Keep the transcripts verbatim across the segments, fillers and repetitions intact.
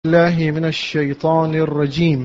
الله من الشيطان الرجيم.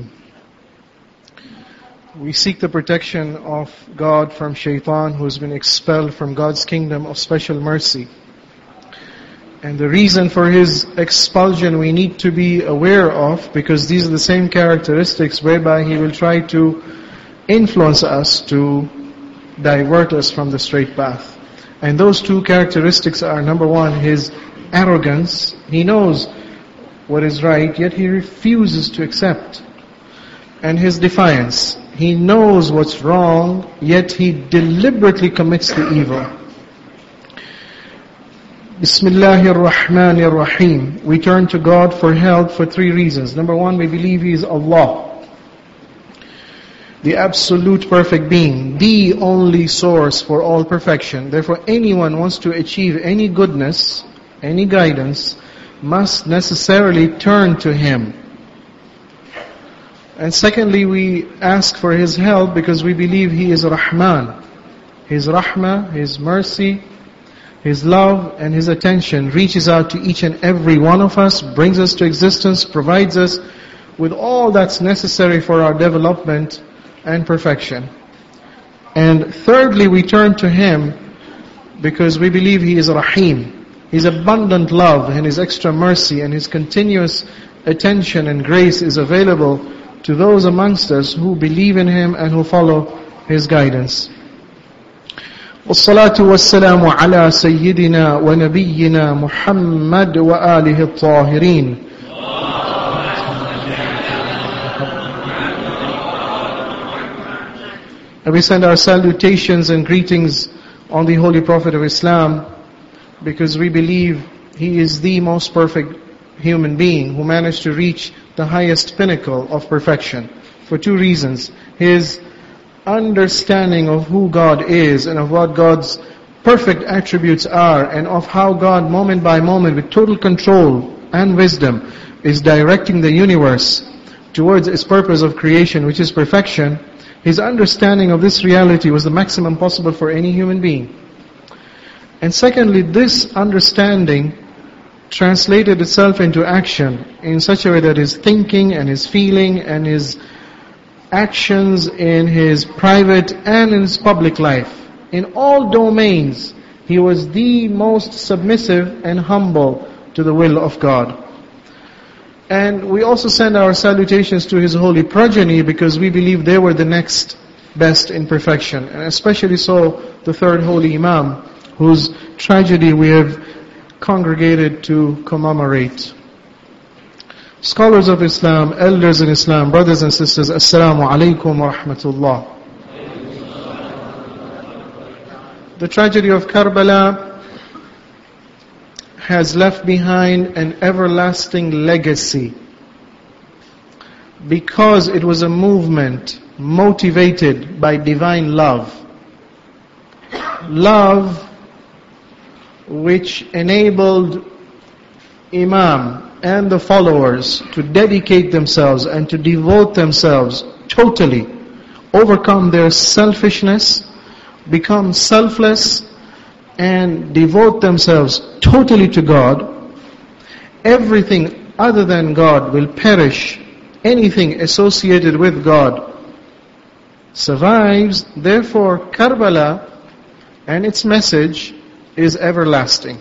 We seek the protection of God from shaitan, who has been expelled from God's kingdom of special mercy. And the reason for his expulsion we need to be aware of, because these are the same characteristics whereby he will try to influence us, to divert us from the straight path. And those two characteristics are, number one, his arrogance. He knows what is right, yet he refuses to accept. And his defiance. He knows what's wrong, yet he deliberately commits the evil. Bismillahir Rahmanir Rahim. We turn to God for help for three reasons. Number one, we believe He is Allah, the absolute perfect being, the only source for all perfection. Therefore, anyone wants to achieve any goodness, any guidance, must necessarily turn to Him. And secondly, we ask for His help because we believe He is Rahman. His Rahmah, His mercy, His love and His attention reaches out to each and every one of us, brings us to existence, provides us with all that's necessary for our development and perfection. And thirdly, we turn to Him because we believe He is Rahim. His abundant love and His extra mercy and His continuous attention and grace is available to those amongst us who believe in Him and who follow His guidance. والصلاة والسلام على سيدنا ونبينا محمد وآله الطاهرين. And we send our salutations and greetings on the Holy Prophet of Islam, because we believe he is the most perfect human being who managed to reach the highest pinnacle of perfection. For two reasons. His understanding of who God is and of what God's perfect attributes are, and of how God, moment by moment, with total control and wisdom, is directing the universe towards its purpose of creation, which is perfection. His understanding of this reality was the maximum possible for any human being. And secondly, this understanding translated itself into action in such a way that his thinking and his feeling and his actions in his private and in his public life, in all domains, he was the most submissive and humble to the will of God. And we also send our salutations to his holy progeny, because we believe they were the next best in perfection, and especially so the third holy Imam, whose tragedy we have congregated to commemorate. Scholars of Islam, elders in Islam, brothers and sisters, Assalamu alaikum wa rahmatullah. The tragedy of Karbala has left behind an everlasting legacy, because it was a movement motivated by divine love. Love which enabled Imam and the followers to dedicate themselves and to devote themselves totally, overcome their selfishness, become selfless, and devote themselves totally to God. Everything other than God will perish. Anything associated with God survives. Therefore, Karbala and its message is everlasting.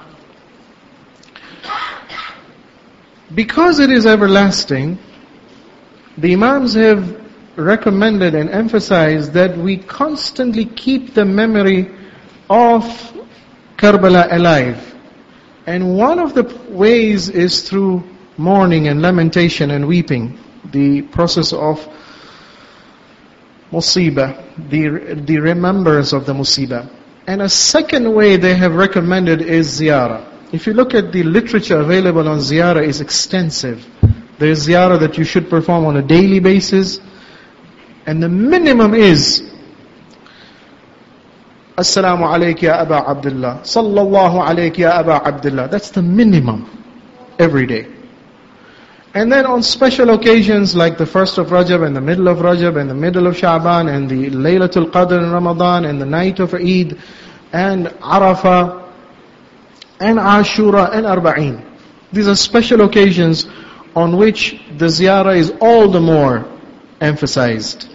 Because it is everlasting, the Imams have recommended and emphasized that we constantly keep the memory of Karbala alive. And one of the ways is through mourning and lamentation and weeping, the process of musibah, the, the remembrance of the musibah. And a second way they have recommended is ziyarah. If you look at the literature available on ziyarah, is extensive. There is ziyarah that you should perform on a daily basis. And the minimum is Assalamu alayka ya Aba Abdullah, Sallallahu alayka ya Aba Abdullah. That's the minimum every day. And then on special occasions like the first of Rajab and the middle of Rajab and the middle of Sha'ban and the Laylatul Qadr in Ramadan and the night of Eid and Arafah and Ashura and Arba'in. These are special occasions on which the ziyarah is all the more emphasized.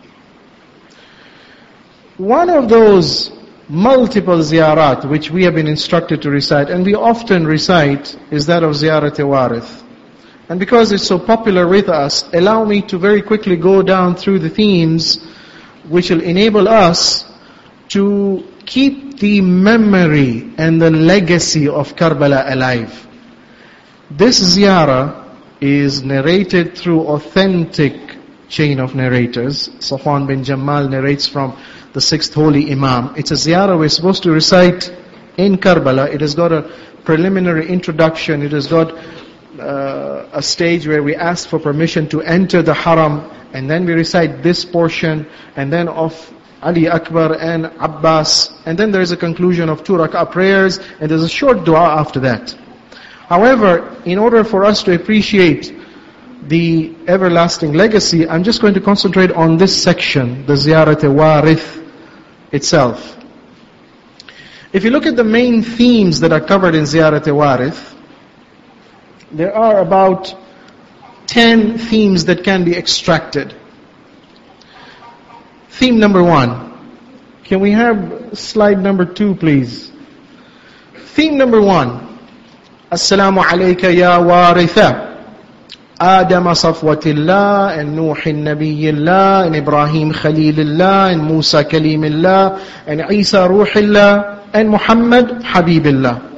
One of those multiple ziyarat which we have been instructed to recite, and we often recite, is that of ziyarat-e-warith. And because it's so popular with us, allow me to very quickly go down through the themes which will enable us to keep the memory and the legacy of Karbala alive. This ziyarah is narrated through authentic chain of narrators. Safwan bin Jamal narrates from the sixth holy Imam. It's a ziyarah we're supposed to recite in Karbala. It has got a preliminary introduction. It has got uh, a stage where we ask for permission to enter the haram, and then we recite this portion, and then of Ali Akbar and Abbas, and then there is a conclusion of two rak'ah prayers, and there's a short dua after that. However, in order for us to appreciate the everlasting legacy, I'm just going to concentrate on this section, the Ziyarat-e-Warith itself. If you look at the main themes that are covered in Ziyarat-e-Warith, there are about ten themes that can be extracted. Theme number one. Can we have slide number two, please? Theme number one. Assalamu alayka ya waritha Adam Safwatillah and Nuh Nabiyillah and Ibrahim Khalilillah and Musa Kalimillah and Isa Ruhillah and Muhammad Habibillah.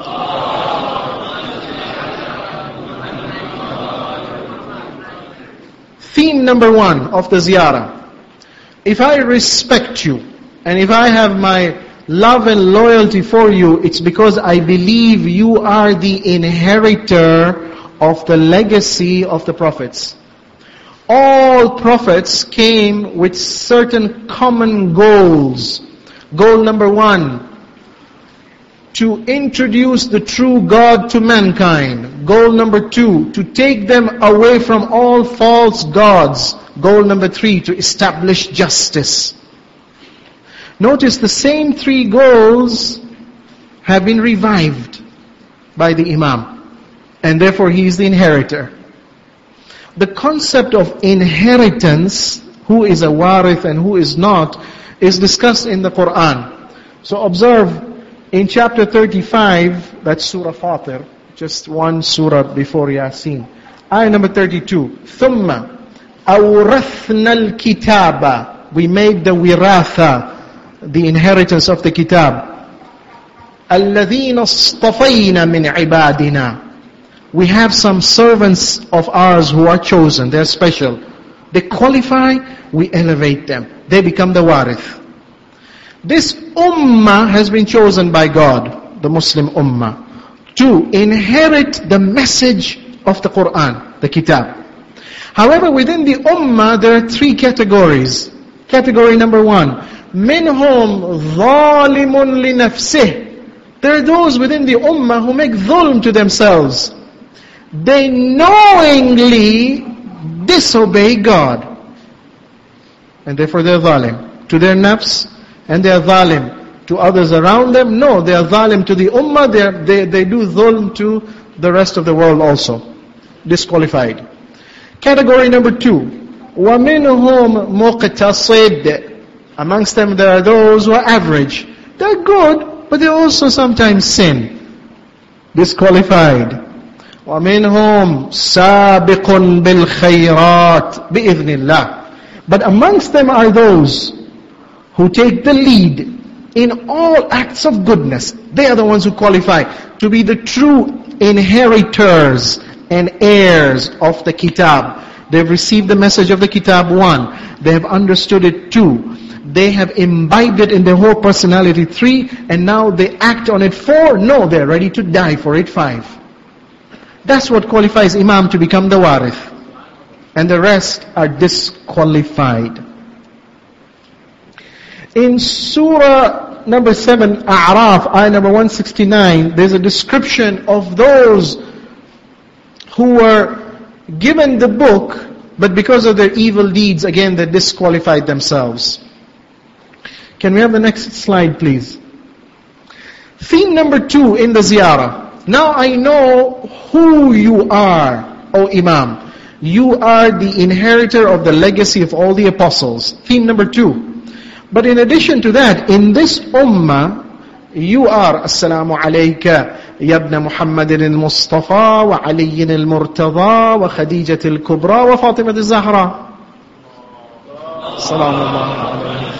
Theme number one of the ziyarah. If I respect you and if I have my love and loyalty for you, it's because I believe you are the inheritor of the legacy of the prophets. All prophets came with certain common goals. Goal number one, to introduce the true God to mankind. Goal number two, to take them away from all false gods. Goal number three, to establish justice. Notice the same three goals have been revived by the Imam. And therefore he is the inheritor. The concept of inheritance, who is a warith and who is not, is discussed in the Quran. So observe in chapter thirty-five, that's Surah Fatir, just one surah before Yasin. Ayah number thirty-two. ثُمَّ أَوْرَثْنَا الْكِتَابَ. We made the wiratha, the inheritance of the kitab. الَّذِينَ اصْطَفَيْنَا مِنْ عِبَادِنَا. We have some servants of ours who are chosen. They're special. They qualify, we elevate them. They become the warith. This ummah has been chosen by God, the Muslim ummah, to inherit the message of the Quran, the kitab. However, within the ummah, there are three categories. Category number one, minhum zalimun li nafsih. There are those within the ummah who make dhulm to themselves. They knowingly disobey God. And therefore they are zalim to their nafs, and they are zalim to others around them. No, they are zalim to the ummah, they, are, they, they do dhulm to the rest of the world also. Disqualified. Category number two, وَمِنْهُمْ مُقْتَصِدْ. Amongst them there are those who are average. They're good, but they also sometimes sin. Disqualified. وَمِنْهُمْ سَابِقٌ بِالْخَيْرَاتِ بِإِذْنِ اللَّهِ. But amongst them are those who take the lead in all acts of goodness. They are the ones who qualify to be the true inheritors and heirs of the kitab. They've received the message of the kitab, one. They have understood it, two. They have imbibed it in their whole personality, three. And now they act on it, four. No, they're ready to die for it, five. That's what qualifies Imam to become the warith. And the rest are disqualified. In Surah number seven, A'raf, ayah number one sixty-nine, there's a description of those who were given the book, but because of their evil deeds, again, they disqualified themselves. Can we have the next slide, please? Theme number two in the ziyarah. Now I know who you are. O Imam. You are the inheritor of the legacy of all the apostles. Theme number two. But in addition to that, in this ummah, you are Assalamu alayka ya ibn Muhammadin al-Mustafa wa Aliyin al-Murtada wa Khadijat al-Kubra wa Fatimah al-Zahra. Assalamu alaykum.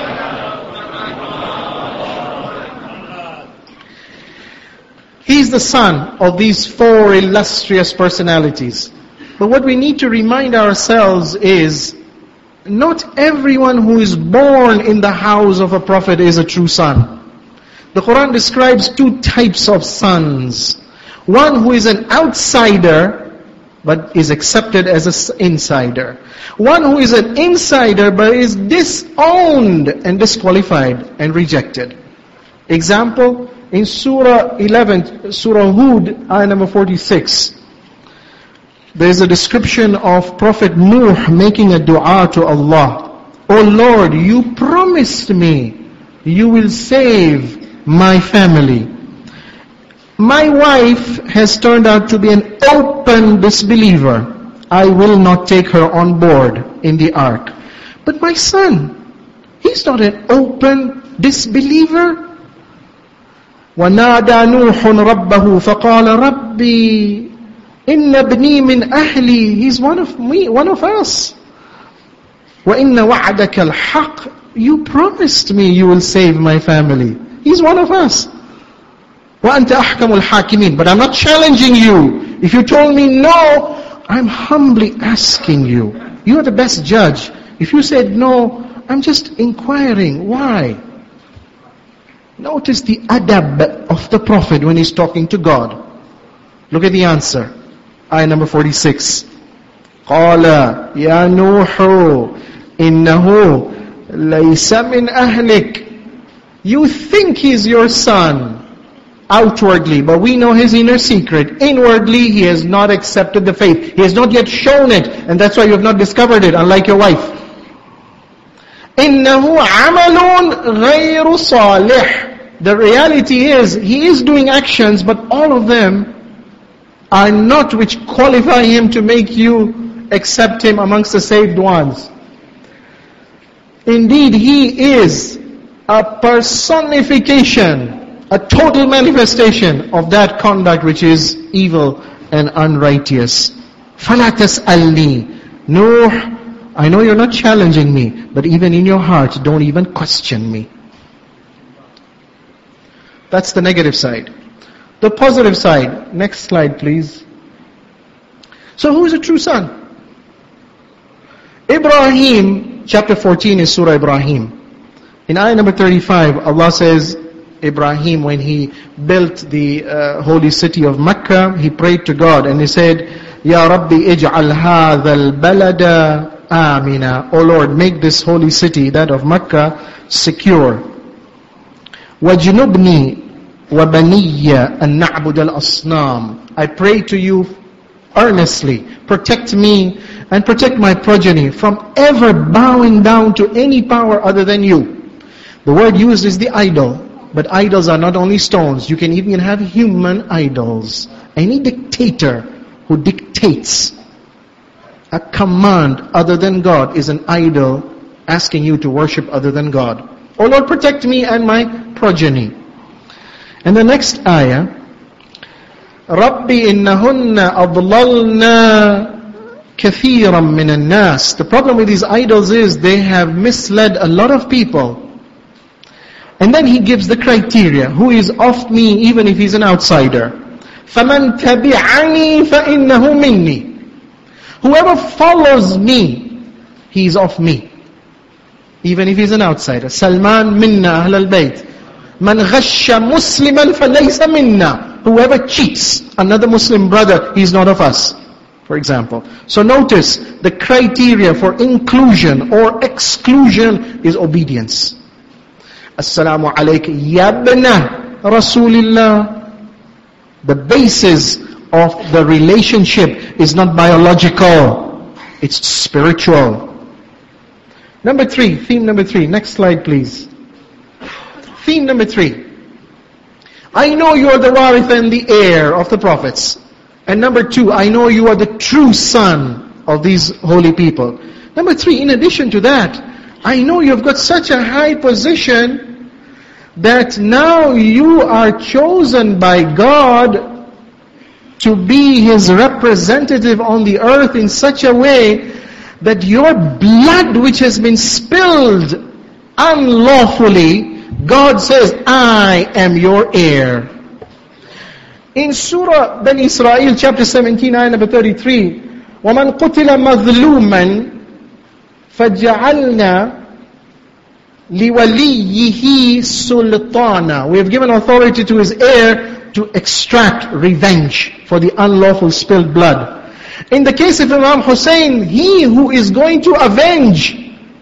He's the son of these four illustrious personalities. But what we need to remind ourselves is, not everyone who is born in the house of a prophet is a true son. The Quran describes two types of sons. One who is an outsider, but is accepted as an insider. One who is an insider, but is disowned and disqualified and rejected. Example, in Surah eleven, Surah Hud, ayah number forty-six. There is a description of Prophet Nuh making a dua to Allah. Oh Lord, you promised me you will save my family. My wife has turned out to be an open disbeliever. I will not take her on board in the ark. But my son, he's not an open disbeliever. وَنَادَى نُوحٌ رَبَّهُ فَقَالَ رَبِّي إِنَّ ابْنِي مِنْ أَهْلِي. He's one of me, one of us. وَإِنَّ وَعْدَكَ الْحَقِّ. You promised me you will save my family. He's one of us. وَأَنْتَ أَحْكَمُ الْحَاكِمِينَ. But I'm not challenging you. If you told me no, I'm humbly asking you. You are the best judge. If you said no, I'm just inquiring. Why? Notice the adab of the Prophet when he's talking to God. Look at the answer. Ayah number forty-six. قَالَ يَا نُوحُ إِنَّهُ لَيْسَ مِنْ أَهْلِكَ. You think he's your son outwardly, but we know his inner secret. Inwardly, he has not accepted the faith. He has not yet shown it, and that's why you have not discovered it, unlike your wife. إِنَّهُ عَمَلٌ غَيْرُ صَالِحٌ. The reality is, he is doing actions, but all of them are not which qualify him to make you accept him amongst the saved ones. Indeed, he is a personification, a total manifestation of that conduct which is evil and unrighteous. فَلَا تَسْأَلْنِي. Nuh, I know you're not challenging me, but even in your heart, don't even question me. That's the negative side. The positive side. Next slide, please. So who is a true son? Ibrahim, chapter fourteen is Surah Ibrahim. In ayah number thirty-five, Allah says, Ibrahim, when he built the uh, holy city of Mecca, he prayed to God and he said, Ya Rabbi ij'al hadha al-balada amina. O Lord, make this holy city, that of Mecca, secure. وَجْنُبْنِي وَبَنِيَّ أَن نَعْبُدَ الْأَصْنَامِ. I pray to you earnestly, protect me and protect my progeny from ever bowing down to any power other than you. The word used is the idol, but idols are not only stones. You can even have human idols. Any dictator who dictates a command other than God is an idol asking you to worship other than God. Oh Lord, protect me and my progeny. And the next ayah, Rabbi innahunna adlalna kathiran min an-nas. The problem with these idols is they have misled a lot of people. And then he gives the criteria. Who is of me even if he's an outsider? فَمَنْ تَبِعَنِي فَإِنَّهُ مِنِّي. Whoever follows me, he is of me. Even if he's an outsider. Salman minna ahl al-bayt. Man ghashya musliman falaysa minna. Whoever cheats another Muslim brother, he's not of us. For example. So notice, the criteria for inclusion or exclusion is obedience. Assalamu alayka yabna Rasulillah. The basis of the relationship is not biological. It's spiritual. Number three, theme number three. Next slide, please. Theme number three. I know you are the warith and the heir of the prophets. And number two, I know you are the true son of these holy people. Number three, in addition to that, I know you've got such a high position that now you are chosen by God to be His representative on the earth in such a way that your blood which has been spilled unlawfully, God says, I am your heir. In Surah Bani Israel, chapter seventeen, ayah number thirty-three, وَمَنْ قُتِلَ مَظْلُومًا فَجَعَلْنَا لِوَلِيِّهِ سُلْطَانًا. We have given authority to his heir to extract revenge for the unlawful spilled blood. In the case of Imam Hussein, he who is going to avenge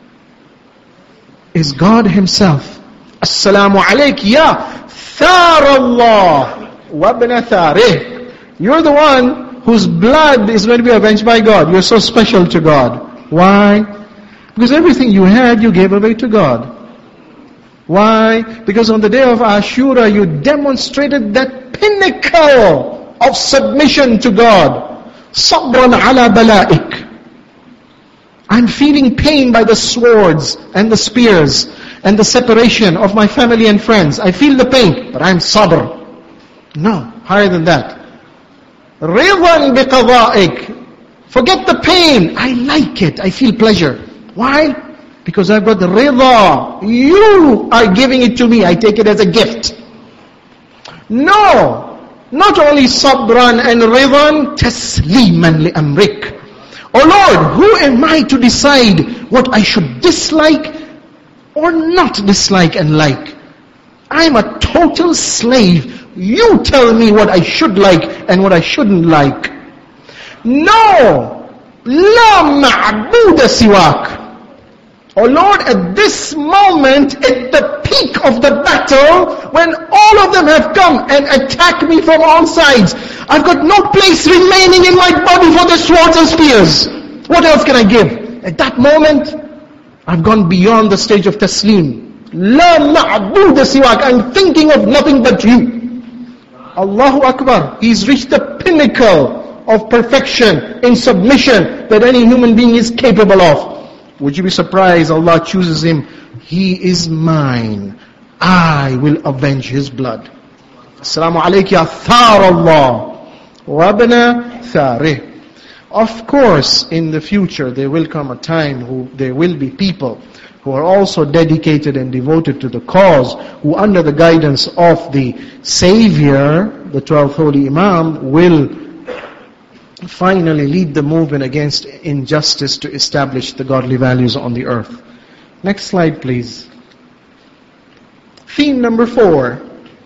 is God Himself. Assalamu alayk ya thar Allah wa ibn tharih. You're the one whose blood is going to be avenged by God. You're so special to God. Why? Because everything you had, you gave away to God. Why? Because on the day of Ashura, you demonstrated that pinnacle of submission to God. Sabran ala bala'ik. I'm feeling pain by the swords and the spears and the separation of my family and friends. I feel the pain, but I'm sabr. No, higher than that. Ridan biqada'ik. Forget the pain. I like it. I feel pleasure. Why? Because I've got the rida. You are giving it to me. I take it as a gift. No. Not only sabran and ridan, tasliman li amrik. Oh Lord, who am I to decide what I should dislike or not dislike and like? I'm a total slave. You tell me what I should like and what I shouldn't like. No! La ma'buda siwak. Oh Lord, at this moment, at the peak of the battle, when all of them have come and attacked me from all sides, I've got no place remaining in my body for the swords and spears. What else can I give? At that moment, I've gone beyond the stage of taslim. La ma'buda siwak. I'm thinking of nothing but you. Allahu Akbar. He's reached the pinnacle of perfection in submission that any human being is capable of. Would you be surprised Allah chooses him? He is mine. I will avenge his blood. Assalamu alaykum ya thar Allah wa ibn tharih. Of course, in the future there will come a time who there will be people who are also dedicated and devoted to the cause, who under the guidance of the Savior, the twelfth Holy Imam, will finally lead the movement against injustice to establish the godly values on the earth. Next slide, please. Theme number four.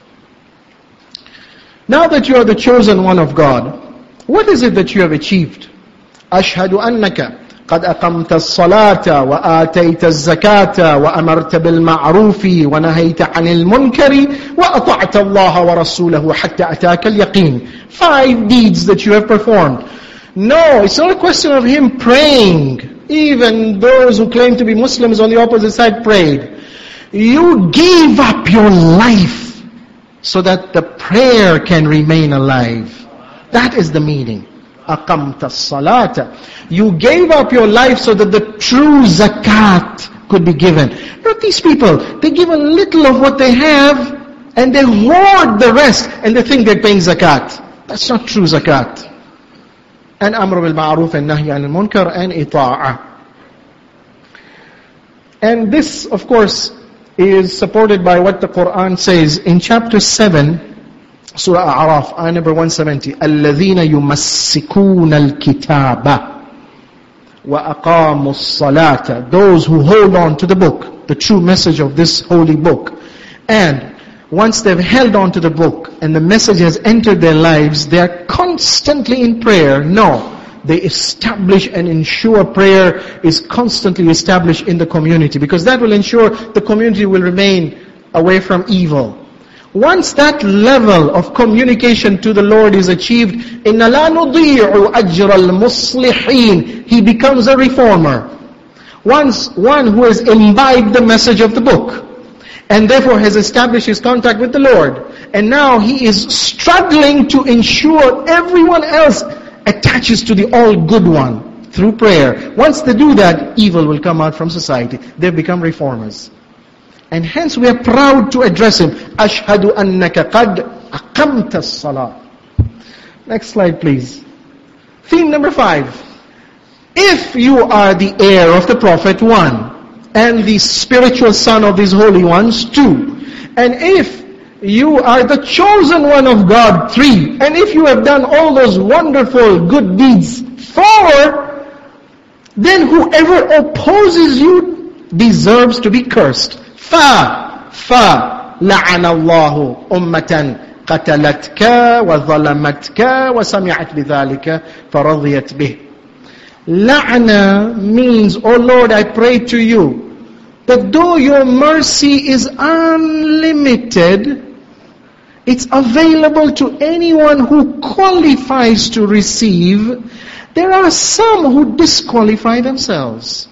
Now that you are the chosen one of God, what is it that you have achieved? أشهد أنك قد أقمت الصلاة وآتيت الزكاة وأمرت بالمعروف ونهيت عن المنكر وأطعت الله ورسوله حتى أتاك اليقين. Five deeds that you have performed. No, it's not a question of him praying. Even those who claim to be Muslims on the opposite side prayed. You gave up your life so that the prayer can remain alive. That is the meaning. أقمت الصلاة. You gave up your life so that the true zakat could be given. Not these people. They give a little of what they have and they hoard the rest and they think they're paying zakat. That's not true zakat. And amr bil ma'ruf and nahy anil munkar and ita'ah. And this, of course, is supported by what the Quran says in chapter seven, Surah A'raf, ayah number one seventy. الَّذِينَ يُمَسِّكُونَ الْكِتَابَ وَأَقَامُوا الصَّلَاةَ. Those who hold on to the book, the true message of this holy book. And once they've held on to the book and the message has entered their lives, they are constantly in prayer. No, they establish and ensure prayer is constantly established in the community, because that will ensure the community will remain away from evil. Once that level of communication to the Lord is achieved, إِنَّ لَا نُضِيعُ أَجْرَ الْمُصْلِحِينَ. He becomes a reformer. Once one who has imbibed the message of the book, and therefore has established his contact with the Lord, And now he is struggling to ensure everyone else attaches to the all good one through prayer. Once they do that, evil will come out from society. They become reformers. And hence we are proud to address him. Ashhadu annaka qad aqamta as-salah. Next slide, please. Theme number five. If you are the heir of the Prophet, one, and the spiritual son of these holy ones, two, and if you are the chosen one of God, three, and if you have done all those wonderful good deeds, four, then whoever opposes you deserves to be cursed. Fa, fa, la'ana Allahu ummatan qatalatka wa zalamatka wa sami'at bidhalika faradiyat bih. La'na means, oh Lord, I pray to you that though your mercy is unlimited, it's available to anyone who qualifies to receive. There are some who disqualify themselves.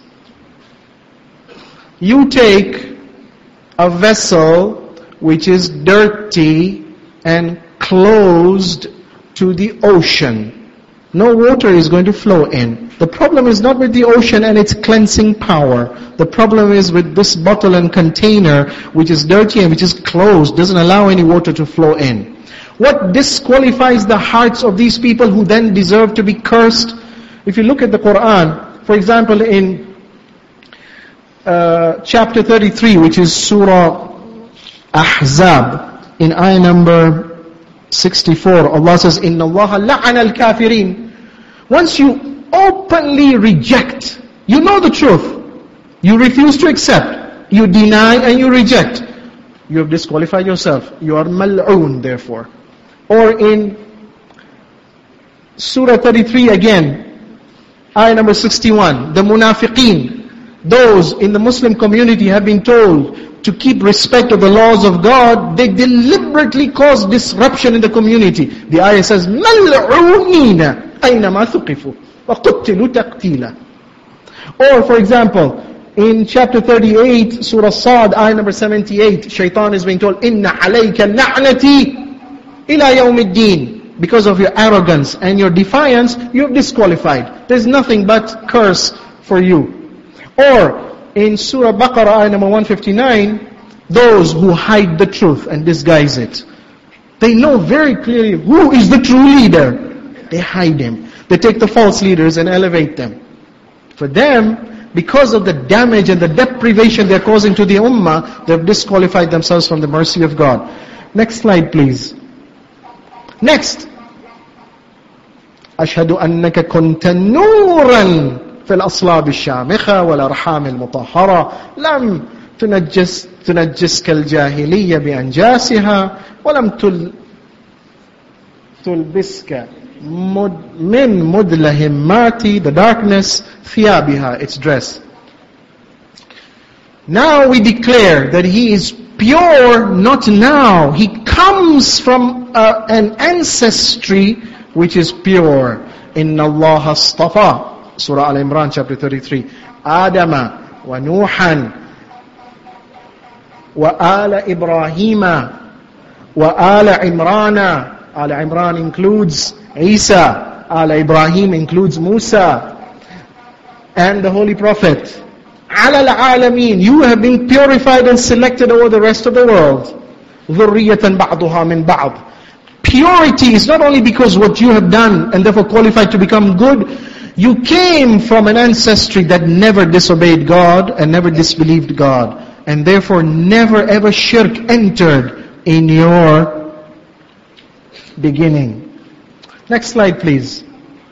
You take a vessel which is dirty and closed to the ocean. No water is going to flow in. The problem is not with the ocean and its cleansing power. The problem is with this bottle and container which is dirty and which is closed, doesn't allow any water to flow in. What disqualifies the hearts of these people who then deserve to be cursed? If you look at the Quran, for example in uh, chapter thirty-three, which is Surah Ahzab, in ayah number sixty-four, Allah says, Inna Allah la'ana al-kafirin. Once you openly reject, you know the truth, you refuse to accept, you deny and you reject, you have disqualified yourself. You are mal'oon therefore. Or in Surah thirty-three again, ayah number sixty-one, the munafiqeen, those in the Muslim community have been told to keep respect of the laws of God, they deliberately cause disruption in the community. The ayah says, مَلْعُونِينَ أَيْنَمَا ثُقِفُوا وَقُتِّلُوا تَقْتِيلًا. Or for example, in chapter thirty-eight, Surah Sad, ayah number seventy-eight, Shaitan is being told, إِنَّ عَلَيْكَ النَّعْنَةِ إِلَى يَوْمِ الدِّينِ. Because of your arrogance and your defiance, you have disqualified. There's nothing but curse for you. Or in Surah Baqarah, ayah number one fifty-nine, those who hide the truth and disguise it. They know very clearly who is the true leader. They hide him. They take the false leaders and elevate them. For them, because of the damage and the deprivation they're causing to the ummah, they've disqualified themselves from the mercy of God. Next slide, please. Next. أشهد أنك كنت نورا في الأصلاب الشامخة والأرحام المطهرة لم تنجس تنجسك الجاهلية بأنجاسها ولم تل تلبسك مد من مدلهمات, the darkness, ثيابها, its dress. Now we declare that he is pure, not now. He comes from uh, an ancestry which is pure. Inna Allah astafa. Surah Al-Imran, chapter thirty-three. Adama wa Nuhan wa ala Ibrahima wa ala Imrana. Ala Imran includes Isa. Ala Ibrahim includes Musa and the Holy Prophet. Ala al-alameen. You have been purified and selected over the rest of the world. ذُرِّيَّةً بَعْضُهَا مِنْ بَعْضٍ. Purity is not only because what you have done and therefore qualified to become good. You came from an ancestry that never disobeyed God and never disbelieved God. And therefore never ever shirk entered in your beginning. Next slide, please.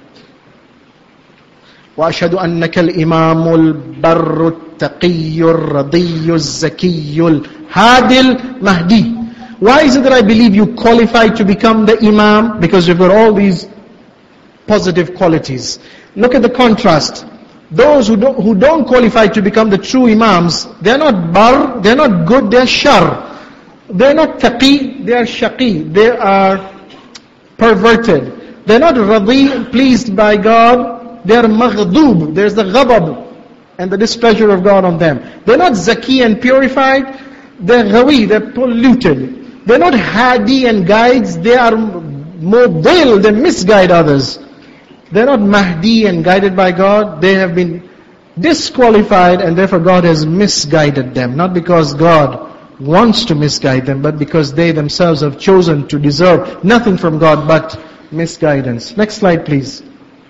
وأشهد أنك الإمام البر التقي الرضي الزكي الهادي المهدي. Why is it that I believe you qualified to become the Imam? Because you've got all these positive qualities. Look at the contrast. Those who don't, who don't qualify to become the true Imams, they're not bar, they're not good, they're shar. They're not taqi, they're shaqi. They are perverted. They're not radi, pleased by God, they're maghdub. There's the ghadab and the displeasure of God on them. They're not zaki and purified, they're ghawi, they're polluted. They're not hadi and guides, they are mudil, they misguide others. They're not mahdi and guided by God, they have been disqualified and therefore God has misguided them. Not because God wants to misguide them, but because they themselves have chosen to deserve nothing from God but misguidance. Next slide please.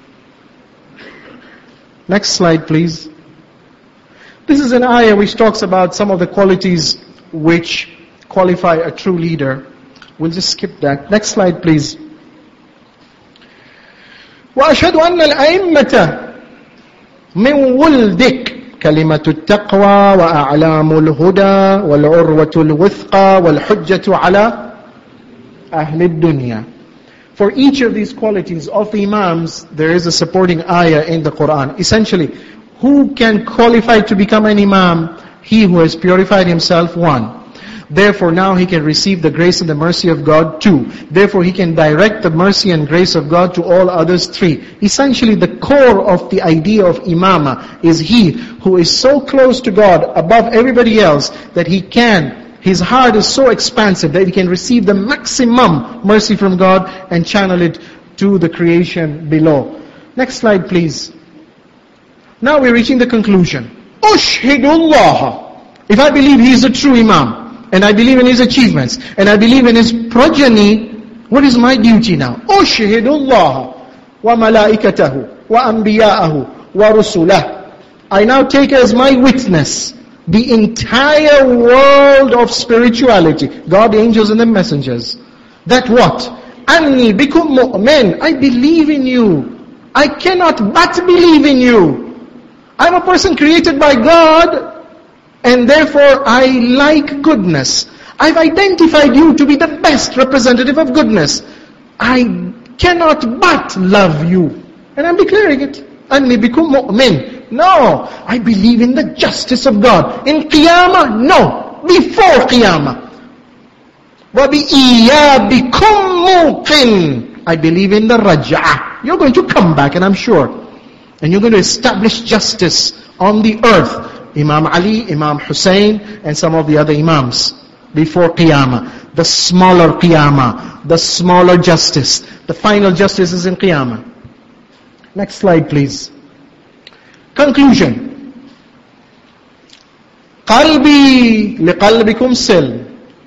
Next slide please. This is an ayah which talks about some of the qualities which qualify a true leader. We'll just skip that. Next slide please. وَأَشْهَدُ أَنَّ الْأَئِمَّةَ مِنْ وُلْدِكَ كَلِمَةُ التَّقْوَى وَأَعْلَامُ الْهُدَى وَالْعُرْوَةُ الْوِثْقَى وَالْحُجَّةُ عَلَى أَهْلِ الدُّنْيَا. For each of these qualities of the Imams, there is a supporting ayah in the Quran. Essentially, who can qualify to become an Imam? He who has purified himself, one. Therefore now he can receive the grace and the mercy of God, two. Therefore he can direct the mercy and grace of God to all others, three. Essentially the core of the idea of imama is he who is so close to God above everybody else that he can, his heart is so expansive that he can receive the maximum mercy from God and channel it to the creation below. Next slide please. Now we're reaching the conclusion. Ushhidullah. If I believe he is a true Imam, and I believe in his achievements, and I believe in his progeny, what is my duty now? أُشْهِدُ اللَّهَ وَمَلَائِكَتَهُ وَأَنْبِيَاءَهُ وَرُسُلَهُ. I now take as my witness the entire world of spirituality, God, angels and the messengers. That what? أَنِّي بِكُمْ مُؤْمِنٌ. I believe in you. I cannot but believe in you. I'm a person created by God, and therefore I like goodness. I've identified you to be the best representative of goodness. I cannot but love you. And I'm declaring it. أَنِّي بِكُمْ مُؤْمِنٌ. No, I believe in the justice of God. In Qiyamah? No. Before Qiyamah. وَبِإِيَّابِكُمْ مُوقِنٌ. I believe in the Raj'ah. You're going to come back, and I'm sure. And you're going to establish justice on the earth. Imam Ali, Imam Hussein, and some of the other Imams before Qiyamah. The smaller Qiyamah, the smaller justice. The final justice is in Qiyamah. Next slide please. Conclusion. قلبي لقلبكم سل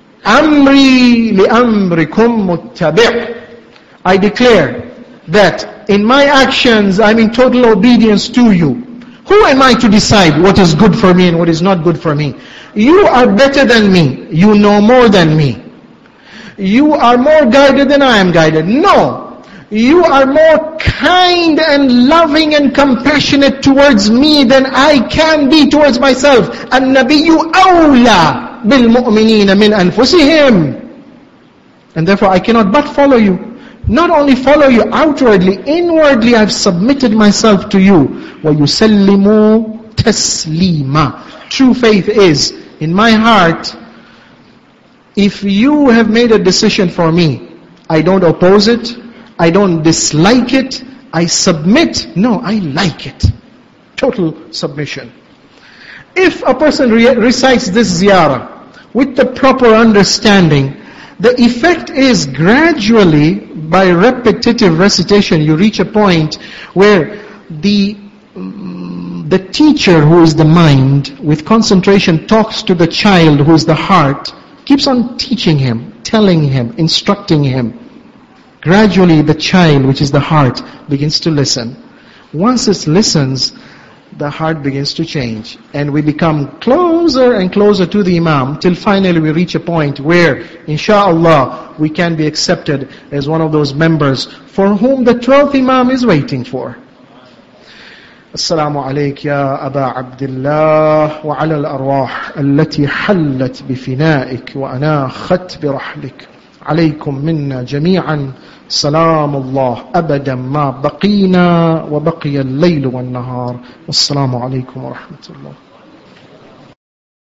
أمري لأمركم متبع. I declare that in my actions I'm in total obedience to you. Who am I to decide what is good for me and what is not good for me? You are better than me. You know more than me. You are more guided than I am guided. No. You are more kind and loving and compassionate towards me than I can be towards myself. النَّبِيُّ أَوْلَى بِالْمُؤْمِنِينَ مِنْ أَنفُسِهِمْ. And therefore I cannot but follow you. Not only follow you outwardly, inwardly I've submitted myself to you. وَيُسَلِّمُوا تَسْلِيمًا. True faith is, in my heart, if you have made a decision for me, I don't oppose it, I don't dislike it, I submit. No, I like it. Total submission. If a person re- recites this ziyarah with the proper understanding, the effect is gradually, by repetitive recitation, you reach a point where the the teacher, who is the mind, with concentration talks to the child, who is the heart, keeps on teaching him, telling him, instructing him. Gradually the child, which is the heart, begins to listen. Once it listens, the heart begins to change. And we become closer and closer to the Imam, till finally we reach a point where, insha'Allah, we can be accepted as one of those members for whom the twelfth Imam is waiting for. السلام عليك يا أبا عبد الله وعلى الأرواح التي حلت بفنائك وأناخت برحلك عليكم منا جميعا سلام الله أبدا ما بقينا وبقي الليل والنهار والسلام عليكم ورحمة الله.